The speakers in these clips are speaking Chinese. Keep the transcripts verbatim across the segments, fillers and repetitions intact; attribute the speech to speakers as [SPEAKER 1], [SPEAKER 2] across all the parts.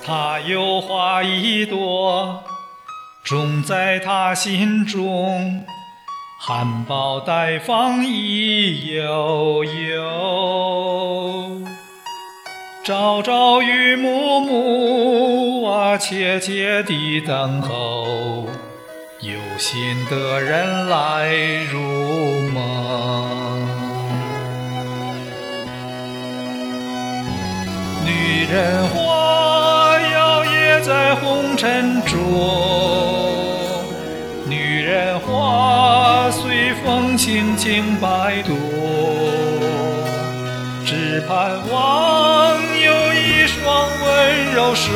[SPEAKER 1] 她有花一朵，种在她心中，含苞待放意悠悠。朝朝与暮暮啊，切切地等候，有心的人来入梦。女人花摇曳在红尘中，女人花随风轻轻摆动，只盼望有一双温柔手，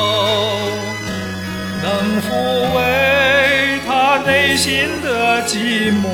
[SPEAKER 1] 能抚慰她内心的寂寞。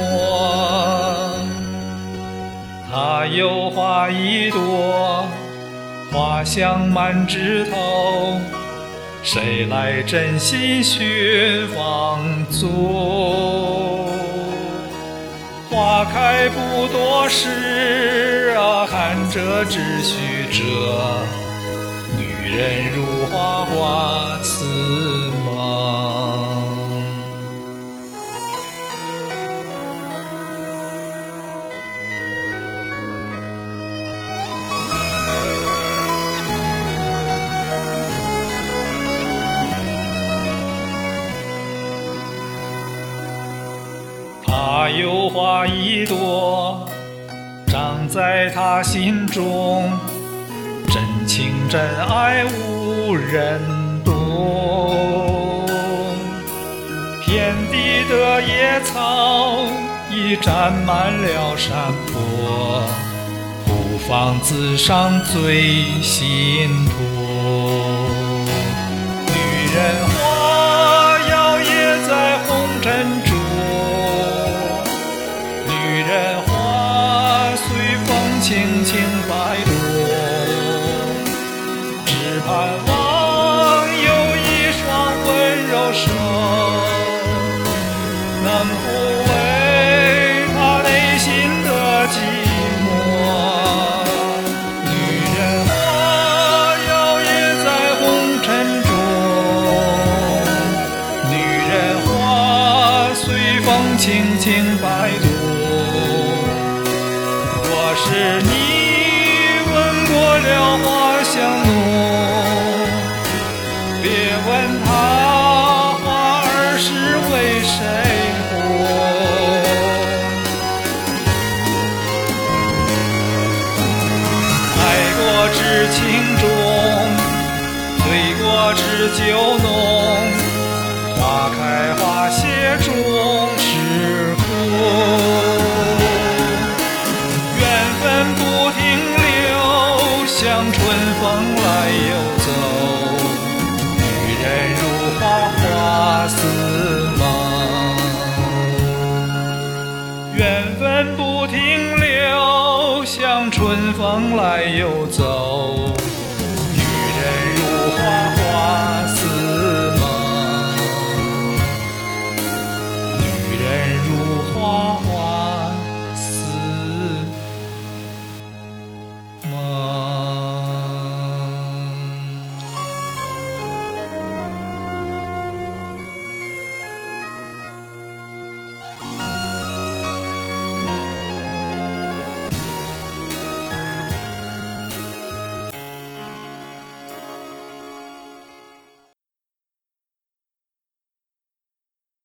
[SPEAKER 1] 她有花一朵，花香满枝头，谁来真心寻芳踪？花开不多时啊，看着只须折，女人如花花似梦。她有花一朵，长在她心中，真情真爱无人懂。遍地的野草已占满了山坡，不妨自赏最心痛。女人花摇曳在红尘中，女人花随风轻轻摆动，只盼望有一双温柔手，能抚慰她内心的寂寞。女人花摇曳在红尘中，女人花随风轻轻摆动。若是你闻过了花香浓，别问她花儿是为谁红。爱过知情重，醉过知酒浓，花开花谢终是空。不停留，像春风来又走，女人如花花似梦。缘分不停留，像春风来又走，女人如花花